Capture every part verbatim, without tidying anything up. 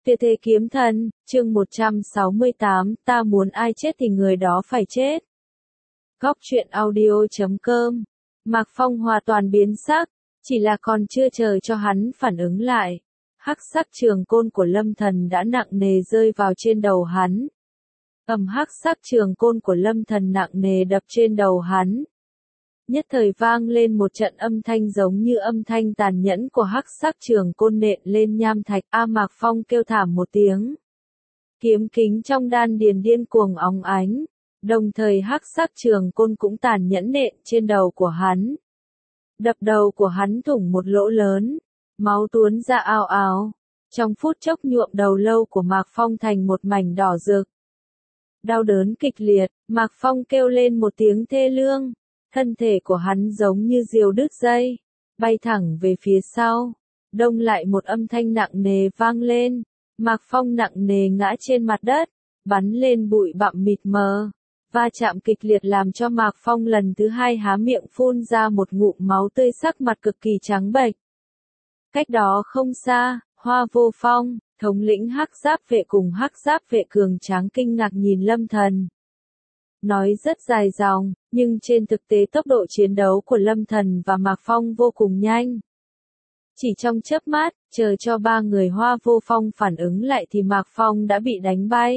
Tuyệt thế kiếm thần, chương một trăm sáu mươi tám, ta muốn ai chết thì người đó phải chết. Góc truyện audio chấm com. Mạc Phong hoàn toàn biến sắc, chỉ là còn chưa chờ cho hắn phản ứng lại. Hắc sắc trường côn của Lâm Thần đã nặng nề rơi vào trên đầu hắn. Ầm, hắc sắc trường côn của Lâm Thần nặng nề đập trên đầu hắn. Nhất thời vang lên một trận âm thanh giống như âm thanh tàn nhẫn của hắc sắc trường côn nện lên nham thạch. A Mạc Phong kêu thảm một tiếng. Kiếm kính trong đan điền điên cuồng óng ánh, đồng thời hắc sắc trường côn cũng tàn nhẫn nện trên đầu của hắn. Đập đầu của hắn thủng một lỗ lớn, máu tuôn ra ào ào, trong phút chốc nhuộm đầu lâu của Mạc Phong thành một mảnh đỏ rực. Đau đớn kịch liệt, Mạc Phong kêu lên một tiếng thê lương. Thân thể của hắn giống như diều đứt dây, bay thẳng về phía sau. Đông lại một âm thanh nặng nề vang lên. Mạc Phong nặng nề ngã trên mặt đất, bắn lên bụi bặm mịt mờ. Va chạm kịch liệt làm cho Mạc Phong lần thứ hai há miệng phun ra một ngụm máu tươi, sắc mặt cực kỳ trắng bệch. Cách đó không xa, Hoa Vô Phong, thống lĩnh hắc giáp vệ cùng hắc giáp vệ cường tráng kinh ngạc nhìn Lâm Thần. Nói rất dài dòng, nhưng trên thực tế tốc độ chiến đấu của Lâm Thần và Mạc Phong vô cùng nhanh. Chỉ trong chớp mắt, chờ cho ba người Hoa Vô Phong phản ứng lại thì Mạc Phong đã bị đánh bay.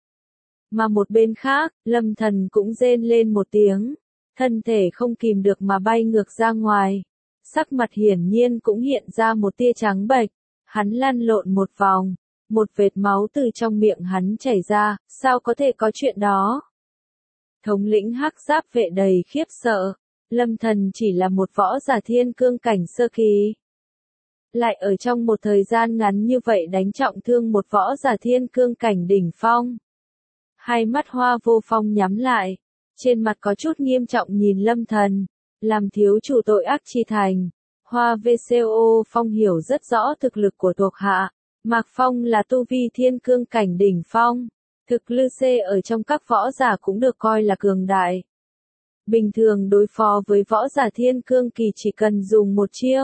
Mà một bên khác, Lâm Thần cũng rên lên một tiếng, thân thể không kìm được mà bay ngược ra ngoài. Sắc mặt hiển nhiên cũng hiện ra một tia trắng bệch, hắn lăn lộn một vòng, một vệt máu từ trong miệng hắn chảy ra, sao có thể có chuyện đó? Thống lĩnh hắc giáp vệ đầy khiếp sợ, Lâm Thần chỉ là một võ giả thiên cương cảnh sơ kỳ. Lại ở trong một thời gian ngắn như vậy đánh trọng thương một võ giả thiên cương cảnh đỉnh phong. Hai mắt Hoa Vô Phong nhắm lại, trên mặt có chút nghiêm trọng nhìn Lâm Thần, làm thiếu chủ tội ác chi thành. Hoa Vô Phong hiểu rất rõ thực lực của thuộc hạ, Mạc Phong là tu vi thiên cương cảnh đỉnh phong. Thực lực C ở trong các võ giả cũng được coi là cường đại. Bình thường đối phó với võ giả thiên cương kỳ chỉ cần dùng một chiêu.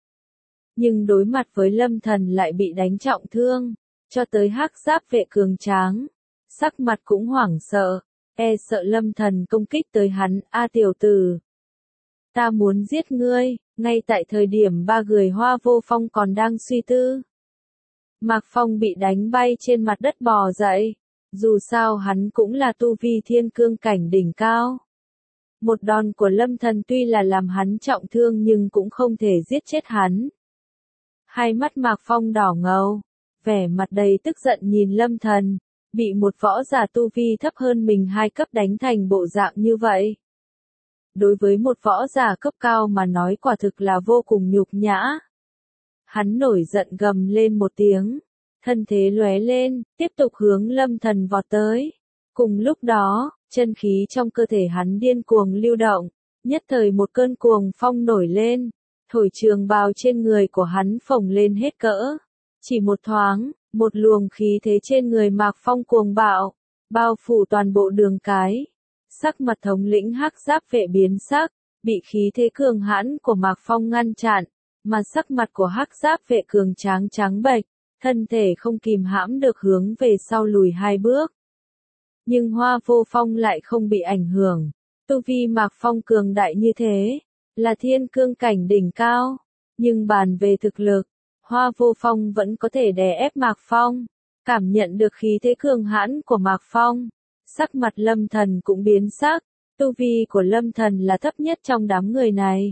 Nhưng đối mặt với Lâm Thần lại bị đánh trọng thương, cho tới hắc giáp vệ cường tráng. Sắc mặt cũng hoảng sợ, e sợ Lâm Thần công kích tới hắn. A tiểu tử, ta muốn giết ngươi. Ngay tại thời điểm ba người Hoa Vô Phong còn đang suy tư, Mạc Phong bị đánh bay trên mặt đất bò dậy. Dù sao hắn cũng là tu vi thiên cương cảnh đỉnh cao. Một đòn của Lâm Thần tuy là làm hắn trọng thương nhưng cũng không thể giết chết hắn. Hai mắt Mạc Phong đỏ ngầu, vẻ mặt đầy tức giận nhìn Lâm Thần, bị một võ giả tu vi thấp hơn mình hai cấp đánh thành bộ dạng như vậy. Đối với một võ giả cấp cao mà nói quả thực là vô cùng nhục nhã. Hắn nổi giận gầm lên một tiếng. Thân thế lóe lên, tiếp tục hướng Lâm Thần vọt tới. Cùng lúc đó, chân khí trong cơ thể hắn điên cuồng lưu động, nhất thời một cơn cuồng phong nổi lên, thổi trường bào trên người của hắn phồng lên hết cỡ. Chỉ một thoáng, một luồng khí thế trên người Mạc Phong cuồng bạo, bao phủ toàn bộ đường cái. Sắc mặt thống lĩnh hắc giáp vệ biến sắc, bị khí thế cường hãn của Mạc Phong ngăn chặn, mà sắc mặt của hắc giáp vệ cường tráng trắng bệch. Thân thể không kìm hãm được hướng về sau lùi hai bước. Nhưng Hoa Vô Phong lại không bị ảnh hưởng. Tu vi Mạc Phong cường đại như thế, là thiên cương cảnh đỉnh cao. Nhưng bàn về thực lực, Hoa Vô Phong vẫn có thể đè ép Mạc Phong. Cảm nhận được khí thế cường hãn của Mạc Phong, sắc mặt Lâm Thần cũng biến sắc. Tu vi của Lâm Thần là thấp nhất trong đám người này.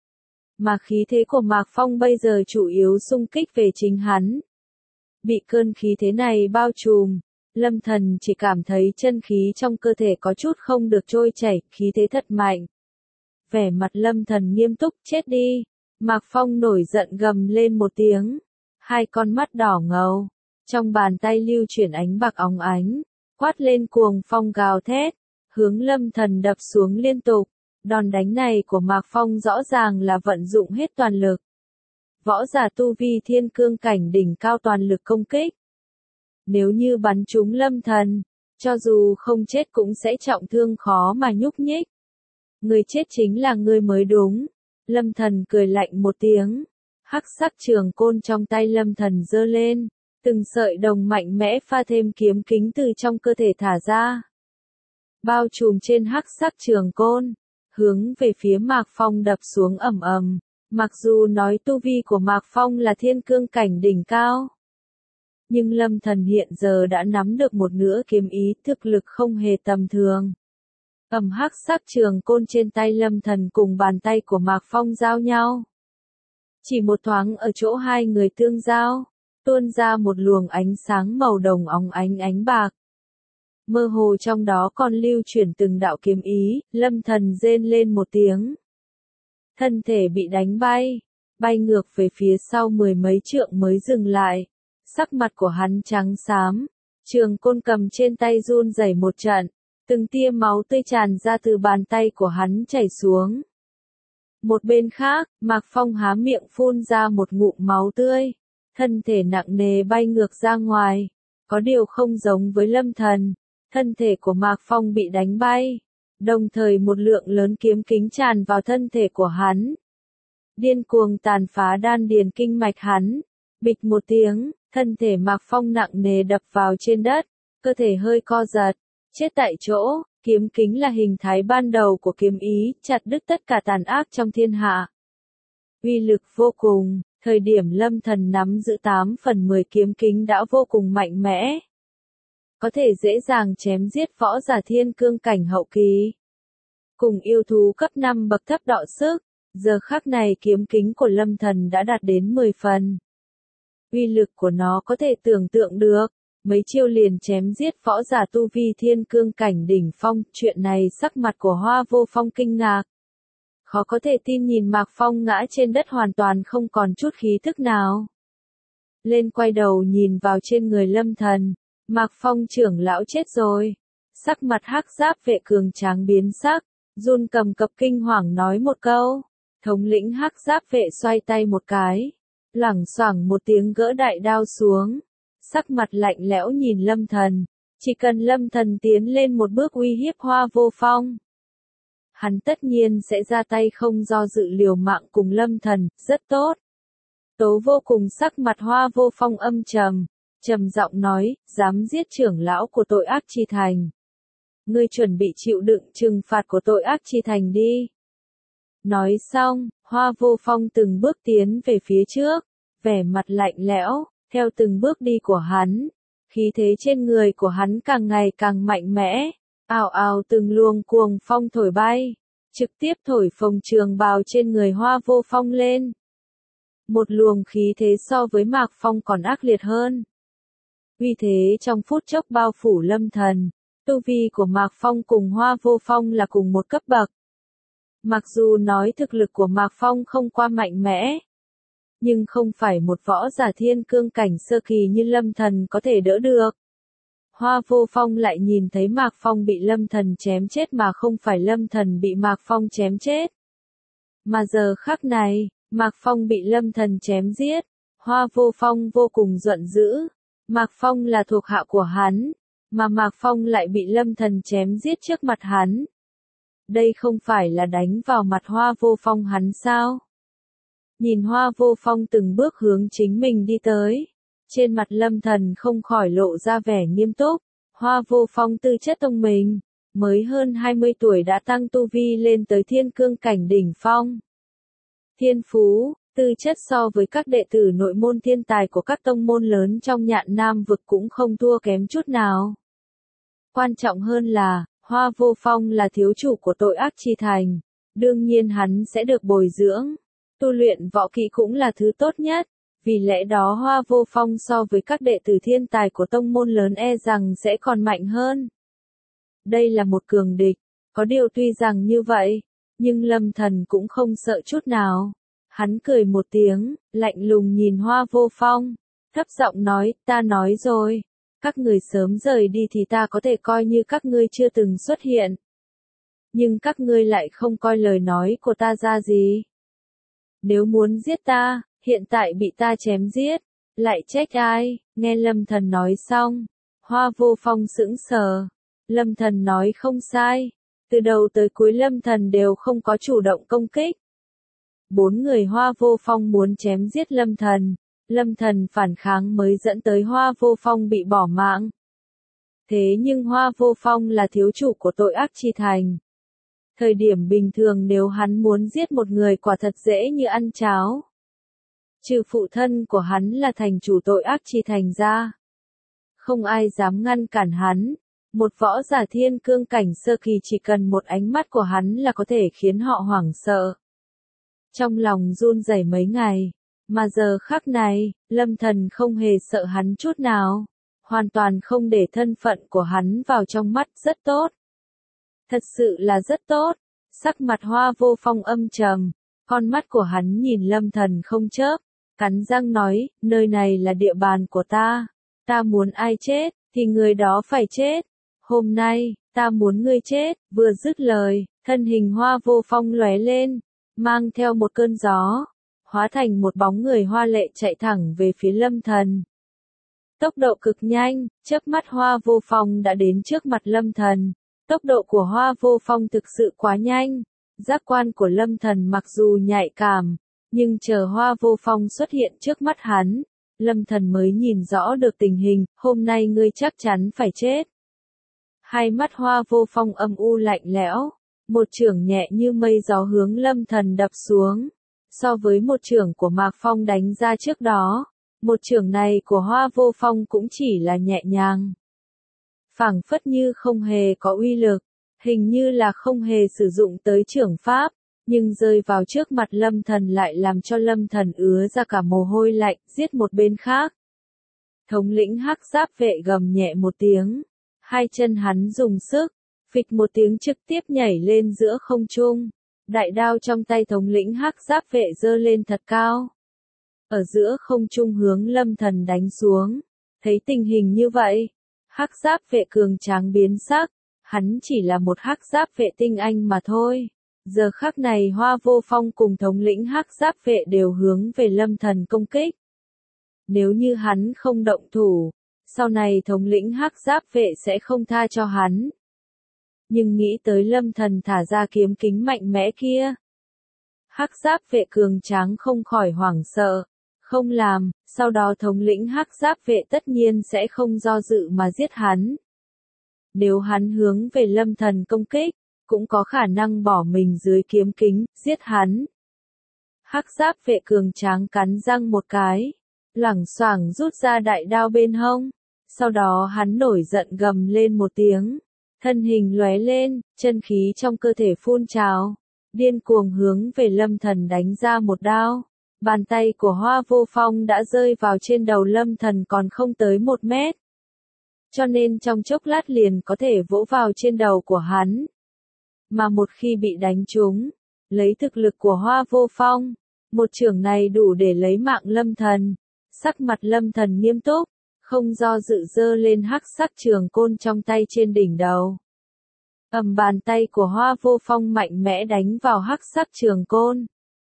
Mà khí thế của Mạc Phong bây giờ chủ yếu xung kích về chính hắn. Bị cơn khí thế này bao trùm, Lâm Thần chỉ cảm thấy chân khí trong cơ thể có chút không được trôi chảy, khí thế thật mạnh. Vẻ mặt Lâm Thần nghiêm túc, chết đi. Mạc Phong nổi giận gầm lên một tiếng, hai con mắt đỏ ngầu, trong bàn tay lưu chuyển ánh bạc óng ánh, quát lên cuồng phong gào thét, hướng Lâm Thần đập xuống liên tục. Đòn đánh này của Mạc Phong rõ ràng là vận dụng hết toàn lực. Võ giả tu vi thiên cương cảnh đỉnh cao toàn lực công kích. Nếu như bắn trúng Lâm Thần, cho dù không chết cũng sẽ trọng thương khó mà nhúc nhích. Người chết chính là ngươi mới đúng. Lâm Thần cười lạnh một tiếng. Hắc sắc trường côn trong tay Lâm Thần giơ lên, Từng sợi đồng mạnh mẽ pha thêm kiếm kính từ trong cơ thể thả ra. Bao trùm trên hắc sắc trường côn, hướng về phía Mạc Phong đập xuống ầm ầm. Mặc dù nói tu vi của Mạc Phong là thiên cương cảnh đỉnh cao, nhưng Lâm Thần hiện giờ đã nắm được một nửa kiếm ý, thực lực không hề tầm thường. Ầm hắc sắc trường côn trên tay Lâm Thần cùng bàn tay của Mạc Phong giao nhau. Chỉ một thoáng ở chỗ hai người tương giao, tuôn ra một luồng ánh sáng màu đồng óng ánh ánh bạc. Mơ hồ trong đó còn lưu chuyển từng đạo kiếm ý, Lâm Thần rên lên một tiếng. Thân thể bị đánh bay, bay ngược về phía sau mười mấy trượng mới dừng lại. Sắc mặt của hắn trắng xám, trường côn cầm trên tay run rẩy một trận, từng tia máu tươi tràn ra từ bàn tay của hắn chảy xuống. Một bên khác, Mạc Phong há miệng phun ra một ngụm máu tươi, thân thể nặng nề bay ngược ra ngoài. Có điều không giống với Lâm Thần, thân thể của Mạc Phong bị đánh bay, đồng thời một lượng lớn kiếm kính tràn vào thân thể của hắn. Điên cuồng tàn phá đan điền kinh mạch hắn, bịch một tiếng, thân thể Mạc Phong nặng nề đập vào trên đất, cơ thể hơi co giật, chết tại chỗ. Kiếm kính là hình thái ban đầu của kiếm ý, chặt đứt tất cả tàn ác trong thiên hạ. Uy lực vô cùng, thời điểm Lâm Thần nắm giữ tám phần mười kiếm kính đã vô cùng mạnh mẽ. Có thể dễ dàng chém giết võ giả thiên cương cảnh hậu kỳ. Cùng yêu thú cấp năm bậc thấp đọ sức, giờ khắc này kiếm kính của Lâm Thần đã đạt đến mười phần. Uy lực của nó có thể tưởng tượng được. Mấy chiêu liền chém giết võ giả tu vi thiên cương cảnh đỉnh phong, chuyện này sắc mặt của Hoa Vô Phong kinh ngạc. Khó có thể tin nhìn Mạc Phong ngã trên đất hoàn toàn không còn chút khí thức nào. Lên quay đầu nhìn vào trên người Lâm Thần, Mạc Phong trưởng lão chết rồi. Sắc mặt hắc giáp vệ cường tráng biến sắc, run cầm cập kinh hoàng nói một câu. Thống lĩnh hắc giáp vệ xoay tay một cái, lẳng xoảng một tiếng gỡ đại đao xuống. Sắc mặt lạnh lẽo nhìn Lâm Thần, chỉ cần Lâm Thần tiến lên một bước uy hiếp Hoa Vô Phong, hắn tất nhiên sẽ ra tay không do dự liều mạng cùng Lâm Thần, rất tốt. Tố Vô cùng sắc mặt Hoa Vô Phong âm trầm, trầm giọng nói, dám giết trưởng lão của tội ác chi thành. Ngươi chuẩn bị chịu đựng trừng phạt của tội ác chi thành đi. Nói xong, Hoa Vô Phong từng bước tiến về phía trước, vẻ mặt lạnh lẽo. Theo từng bước đi của hắn, khí thế trên người của hắn càng ngày càng mạnh mẽ, ào ào từng luồng cuồng phong thổi bay, trực tiếp thổi phồng trường bào trên người Hoa Vô Phong lên. Một luồng khí thế so với Mạc Phong còn ác liệt hơn. Uy thế trong phút chốc bao phủ Lâm Thần, tu vi của Mạc Phong cùng Hoa Vô Phong là cùng một cấp bậc. Mặc dù nói thực lực của Mạc Phong không qua mạnh mẽ, nhưng không phải một võ giả thiên cương cảnh sơ kỳ như Lâm Thần có thể đỡ được. Hoa Vô Phong lại nhìn thấy Mạc Phong bị Lâm Thần chém chết mà không phải Lâm Thần bị Mạc Phong chém chết. Mà giờ khắc này, Mạc Phong bị Lâm Thần chém giết, Hoa Vô Phong vô cùng giận dữ. Mạc Phong là thuộc hạ của hắn, mà Mạc Phong lại bị Lâm Thần chém giết trước mặt hắn. Đây không phải là đánh vào mặt Hoa Vô Phong hắn sao? Nhìn Hoa Vô Phong từng bước hướng chính mình đi tới, trên mặt Lâm Thần không khỏi lộ ra vẻ nghiêm túc. Hoa Vô Phong tư chất tông mình, mới hơn hai mươi tuổi đã tăng tu vi lên tới thiên cương cảnh đỉnh phong. Thiên phú, tư chất so với các đệ tử nội môn thiên tài của các tông môn lớn trong Nhạn Nam vực cũng không thua kém chút nào. Quan trọng hơn là, Hoa Vô Phong là thiếu chủ của tội ác chi thành, đương nhiên hắn sẽ được bồi dưỡng. Tu luyện võ kỹ cũng là thứ tốt nhất, vì lẽ đó Hoa Vô Phong so với các đệ tử thiên tài của tông môn lớn e rằng sẽ còn mạnh hơn. Đây là một cường địch, có điều tuy rằng như vậy, nhưng Lâm Thần cũng không sợ chút nào. Hắn cười một tiếng, lạnh lùng nhìn Hoa Vô Phong, thấp giọng nói, ta nói rồi, các người sớm rời đi thì ta có thể coi như các ngươi chưa từng xuất hiện. Nhưng các ngươi lại không coi lời nói của ta ra gì. Nếu muốn giết ta, hiện tại bị ta chém giết, lại trách ai? Nghe Lâm Thần nói xong, Hoa Vô Phong sững sờ. Lâm Thần nói không sai, từ đầu tới cuối Lâm Thần đều không có chủ động công kích. Bốn người Hoa Vô Phong muốn chém giết Lâm Thần, Lâm Thần phản kháng mới dẫn tới Hoa Vô Phong bị bỏ mạng. Thế nhưng Hoa Vô Phong là thiếu chủ của tội ác chi thành. Thời điểm bình thường nếu hắn muốn giết một người quả thật dễ như ăn cháo. Trừ phụ thân của hắn là thành chủ tội ác chi thành ra. Không ai dám ngăn cản hắn. Một võ giả thiên cương cảnh sơ kỳ chỉ cần một ánh mắt của hắn là có thể khiến họ hoảng sợ. Trong lòng run rẩy mấy ngày. Mà giờ khắc này, Lâm Thần không hề sợ hắn chút nào. Hoàn toàn không để thân phận của hắn vào trong mắt, rất tốt. Thật sự là rất tốt. Sắc mặt Hoa Vô Phong âm trầm. Con mắt của hắn nhìn Lâm Thần không chớp. Cắn răng nói, nơi này là địa bàn của ta. Ta muốn ai chết, thì người đó phải chết. Hôm nay, ta muốn ngươi chết. Vừa dứt lời, thân hình Hoa Vô Phong lóe lên. Mang theo một cơn gió. Hóa thành một bóng người hoa lệ chạy thẳng về phía Lâm Thần. Tốc độ cực nhanh, chớp mắt Hoa Vô Phong đã đến trước mặt Lâm Thần. Tốc độ của Hoa Vô Phong thực sự quá nhanh. Giác quan của Lâm Thần mặc dù nhạy cảm, nhưng chờ Hoa Vô Phong xuất hiện trước mắt hắn, Lâm Thần mới nhìn rõ được tình hình, hôm nay ngươi chắc chắn phải chết. Hai mắt Hoa Vô Phong âm u lạnh lẽo, một chưởng nhẹ như mây gió hướng Lâm Thần đập xuống. So với một chưởng của Mạc Phong đánh ra trước đó, một chưởng này của Hoa Vô Phong cũng chỉ là nhẹ nhàng. Phảng phất như không hề có uy lực, hình như là không hề sử dụng tới chưởng pháp, nhưng rơi vào trước mặt Lâm Thần lại làm cho Lâm Thần ứa ra cả mồ hôi lạnh, giết một bên khác. Thống lĩnh Hắc Giáp Vệ gầm nhẹ một tiếng, hai chân hắn dùng sức, phịch một tiếng trực tiếp nhảy lên giữa không trung. Đại đao trong tay thống lĩnh Hắc Giáp Vệ giơ lên thật cao. Ở giữa không trung hướng Lâm Thần đánh xuống. Thấy tình hình như vậy, Hắc Giáp Vệ cường tráng biến sắc, hắn chỉ là một Hắc Giáp Vệ tinh anh mà thôi. Giờ khắc này Hoa Vô Phong cùng thống lĩnh Hắc Giáp Vệ đều hướng về Lâm Thần công kích. Nếu như hắn không động thủ, sau này thống lĩnh Hắc Giáp Vệ sẽ không tha cho hắn. Nhưng nghĩ tới Lâm Thần thả ra kiếm kính mạnh mẽ kia. Hắc Giáp Vệ cường tráng không khỏi hoảng sợ. Không làm, sau đó thống lĩnh Hắc Giáp Vệ tất nhiên sẽ không do dự mà giết hắn. Nếu hắn hướng về Lâm Thần công kích, cũng có khả năng bỏ mình dưới kiếm kính, giết hắn. Hắc Giáp Vệ cường tráng cắn răng một cái, loảng xoảng rút ra đại đao bên hông. Sau đó hắn nổi giận gầm lên một tiếng. Thân hình lóe lên, chân khí trong cơ thể phun trào, điên cuồng hướng về Lâm Thần đánh ra một đao. Bàn tay của Hoa Vô Phong đã rơi vào trên đầu Lâm Thần còn không tới một mét. Cho nên trong chốc lát liền có thể vỗ vào trên đầu của hắn. Mà một khi bị đánh trúng, lấy thực lực của Hoa Vô Phong, một chưởng này đủ để lấy mạng Lâm Thần. Sắc mặt Lâm Thần nghiêm túc, không do dự giơ lên hắc sắc trường côn trong tay trên đỉnh đầu. Ầm, bàn tay của Hoa Vô Phong mạnh mẽ đánh vào hắc sắc trường côn.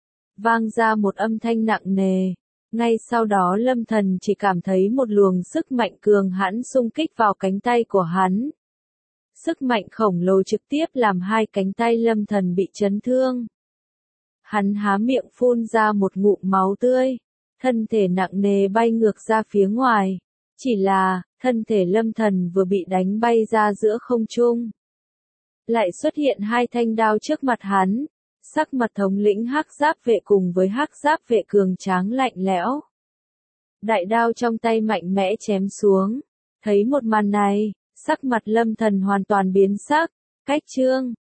Vang ra một âm thanh nặng nề. Ngay sau đó Lâm Thần chỉ cảm thấy một luồng sức mạnh cường hãn xung kích vào cánh tay của hắn. Sức mạnh khổng lồ trực tiếp làm hai cánh tay Lâm Thần bị chấn thương. Hắn há miệng phun ra một ngụm máu tươi. Thân thể nặng nề bay ngược ra phía ngoài. Chỉ là, thân thể Lâm Thần vừa bị đánh bay ra giữa không trung. Lại xuất hiện hai thanh đao trước mặt hắn. Sắc mặt thống lĩnh Hắc Giáp Vệ cùng với Hắc Giáp Vệ cường tráng lạnh lẽo. Đại đao trong tay mạnh mẽ chém xuống. Thấy một màn này, sắc mặt Lâm Thần hoàn toàn biến sắc. Cách chương